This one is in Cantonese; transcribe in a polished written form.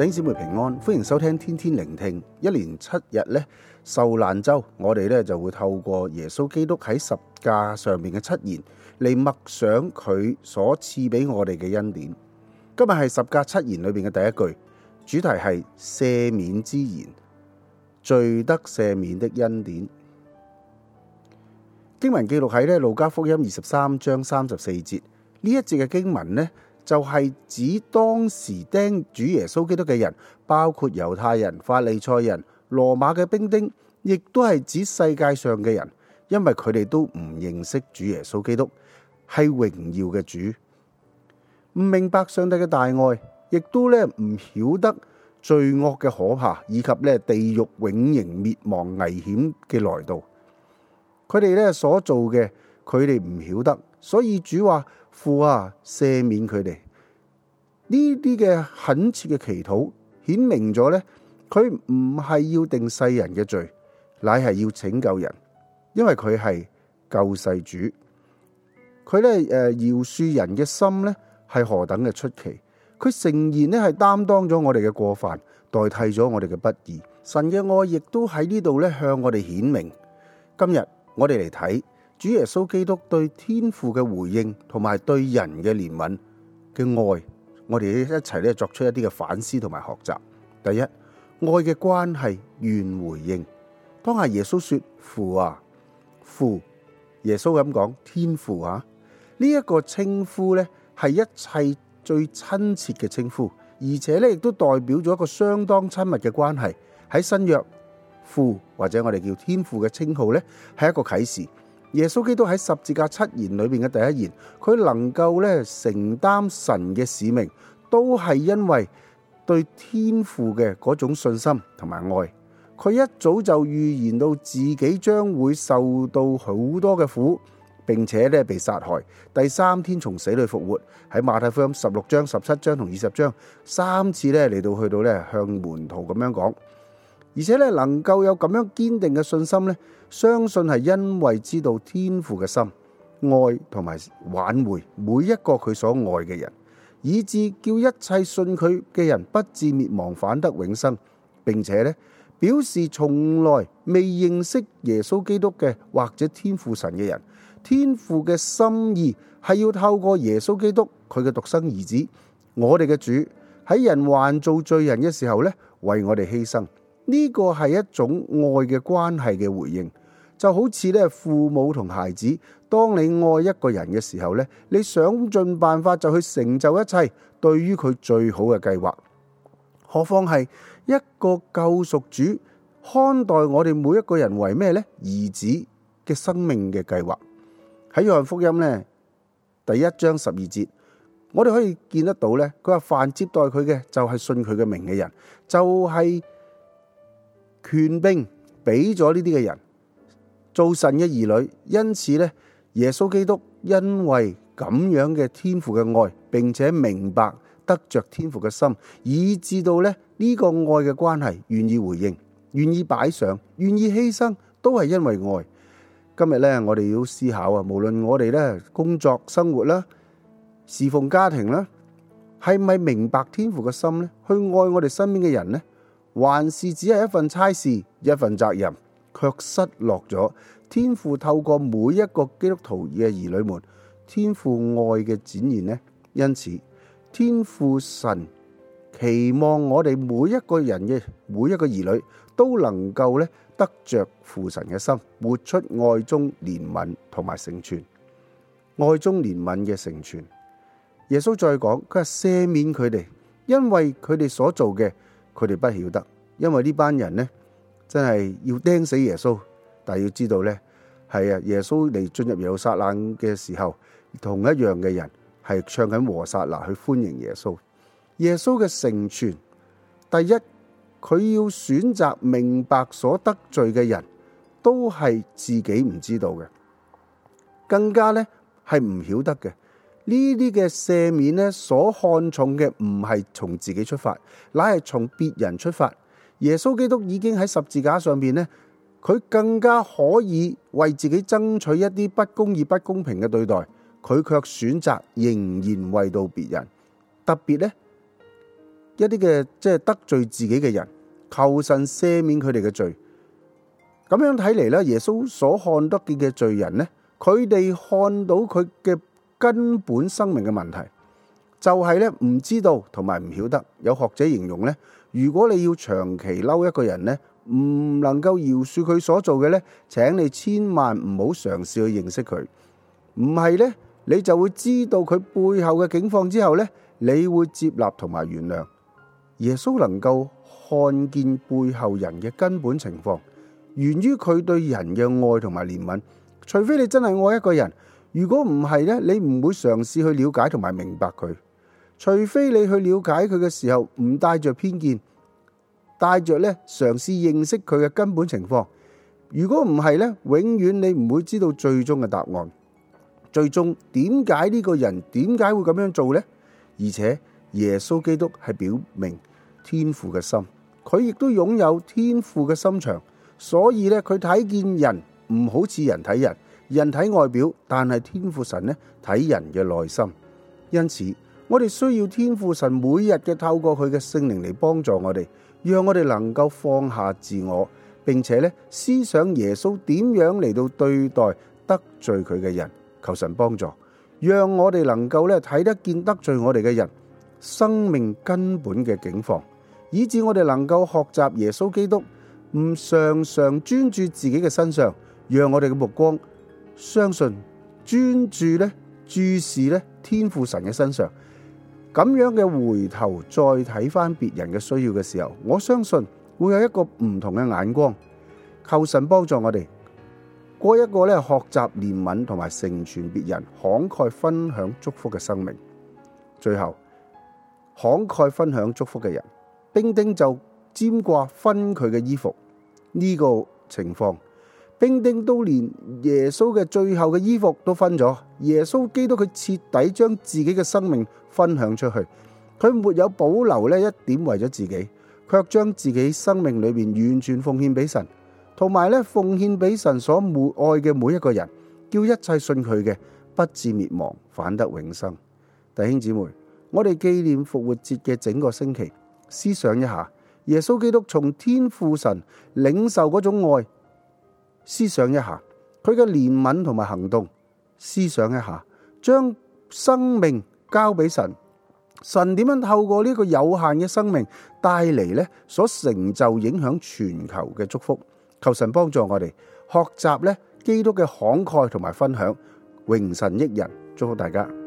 弟兄姊妹平安，歡迎收聽天天聆聽。一連7日咧受難週，我哋咧就會透過耶穌基督喺十架上面嘅七言嚟默想佢所賜俾我哋嘅恩典。今日係十架七言裏邊嘅第一句，主題係赦免之言，罪得赦免的恩典。經文記錄喺路加福音23章34節，呢一節嘅經文呢，就係指當時釘主耶穌基督嘅人，包括猶太人、法利賽人、羅馬嘅兵丁，亦都係指世界上嘅人，因為佢哋都唔認識主耶穌基督係榮耀嘅主，唔明白上帝嘅大愛，亦都咧唔曉得罪惡嘅可怕，以及咧地獄永刑滅亡危險嘅來到。佢哋咧所做嘅，佢哋唔曉得，所以主話：父啊，赦免佢哋。呢啲嘅懇切嘅祈禱，顯明咗咧，佢唔係要定世人嘅罪，乃係要拯救人，因為佢係救世主。佢咧饒恕人嘅心咧係何等嘅出奇！佢誠然咧係擔當咗我哋嘅過犯，代替咗我哋嘅不義。神嘅愛亦都喺呢度咧向我哋顯明。今日我哋嚟睇主耶穌基督對天父嘅回應，同埋對人嘅憐憫嘅愛，我哋一齊咧作出一啲嘅反思同埋學習。第一，愛嘅關係願回應。當下耶穌說：父啊，父，耶穌咁講，天父啊，呢一個稱呼咧係一切最親切嘅稱呼，而且咧亦都代表咗一個相當親密嘅關係。喺新約，父或者我哋叫天父嘅稱號咧係一個啟示。耶穌基督喺十字架七言裏邊嘅第一言，佢能夠咧承擔神嘅使命，都係因為對天父嘅嗰種信心同埋愛。佢一早就預言到自己將會受到好多嘅苦，並且咧被殺害，第三天從死裏復活。喺馬太福音16章、17章同20章3次咧嚟到去到咧向門徒咁樣講。而且咧能夠有咁樣堅定嘅信心咧，相信係因為知道天父嘅心愛同埋挽回每一個佢所愛嘅人，以致叫一切信佢嘅人不至滅亡，反得永生。並且咧表示從來未認識耶穌基督嘅或者天父神嘅人，天父嘅心意係要透過耶穌基督佢嘅獨生兒子，我哋嘅主喺人還做罪人嘅時候咧，為我哋犧牲。呢個係一種愛嘅關係嘅回應，就好似咧父母同孩子，當你愛一個人嘅時候咧，你想盡辦法就去成就一切對於佢最好嘅計劃。何況係一個救贖主看待我哋每一個人為咩呢？兒子嘅生命嘅計劃。喺約翰福音呢第1章12節，我哋可以見得到咧，佢話凡接待佢嘅就係信佢嘅名嘅人，就係權柄俾咗呢啲嘅人做神嘅兒女。因此咧，耶穌基督因為咁樣嘅天父嘅愛，並且明白得着天父嘅心，以致到咧呢個愛嘅關係，願意回應，願意擺上，願意犧牲，都係因為愛。今日咧，我哋要思考啊，無論我哋咧工作、生活啦、侍奉家庭啦，係咪明白天父嘅心咧？去愛我哋身邊嘅人呢？還是只係一份差事、一份責任，卻失落咗天父透過每一個基督徒嘅兒女們天父愛嘅展現呢？因此，天父神期望我哋每一個人嘅每一個兒女都能夠咧得着父神嘅心，活出愛中憐憫同埋成全。愛中憐憫嘅成全。耶穌再講，佢話赦免佢哋，因為佢哋所做嘅，佢哋不曉得。因為呢班人呢，真係要釘死耶穌，但係要知道呢，係啊，耶穌嚟進入耶路撒冷嘅時候，同一樣嘅人係唱緊和散那去歡迎耶穌。耶穌嘅成全，第一，佢要選擇明白所得罪嘅人都係自己唔知道嘅，更加呢係唔曉得嘅。呢啲嘅赦免呢，所看重嘅唔係從自己出發，乃係從別人出發。耶穌基督已經喺十字架上邊呢，佢更加可以為自己爭取一啲不公義、不公平嘅對待，佢卻選擇仍然為到別人。特別呢， 一啲嘅得罪自己嘅人，求神赦免佢哋嘅罪。咁樣睇嚟咧，耶穌所看得見嘅罪人呢，佢哋看到佢嘅根本生命嘅問題，就係咧唔知道同埋唔曉得。有學者形容咧，如果你要長期嬲一個人呢，唔能夠饒恕佢所做嘅呢，請你千萬唔好嘗試去認識佢。唔係呢，你就會知道佢背後嘅境況之後呢，你會接納同埋原諒。耶穌能夠看見背後人嘅根本情況，源於佢對人嘅愛同埋憐憫。除非你真係愛一個人，如果唔係呢，你唔會嘗試去了解同埋明白佢。除非你去了解佢嘅時候唔帶着偏見，帶着咧嘗試認識佢嘅根本情況。如果唔係呢，永遠你唔會知道最終嘅答案。最終點解呢個人點解會咁樣做呢？而且耶穌基督係表明天父嘅心，佢亦都擁有天父嘅心腸，所以咧佢睇見人唔好似人睇人，人睇外表，但係天父神呢睇人嘅內心。因此我哋需要天父神每日嘅透過佢嘅聖靈嚟幫助我哋，讓我哋能夠放下自我，並且咧思想耶穌點樣嚟到對待得罪佢嘅人。求神幫助，讓我哋能夠咧睇得見得罪我哋嘅人生命根本嘅境況，以致我哋能夠學習耶穌基督，唔常常專注自己嘅身上，讓我哋嘅目光相信專注咧注視咧天父神嘅身上。咁樣嘅回頭再睇翻別人嘅需要嘅時候，我相信會有一個唔同嘅眼光。求神幫助我哋過一個咧學習憐憫同埋成全別人、慷慨分享祝福嘅生命。最後，慷慨分享祝福嘅人，丁丁就占卦分佢嘅衣服。呢個情況，丁丁都連耶穌嘅最後嘅衣服都分咗。耶穌基督佢徹底將自己嘅生命分享出去，佢沒有保留呢一點為咗自己，卻將自己生命裏面完全奉獻俾神。同埋咧，奉獻俾神所愛嘅每一個人，叫一切信佢嘅不至滅亡，反得永生。弟兄姊妹，我哋紀念復活節嘅整個星期，思想一下耶穌基督從天父神領受嗰種愛，思想一下佢嘅憐憫同埋行動，思想一下將生命交俾神，神點樣透過呢個有限嘅生命帶嚟呢所成就影響全球嘅祝福。求神幫助我哋學習基督嘅慷慨同埋分享，榮神益人。祝福大家。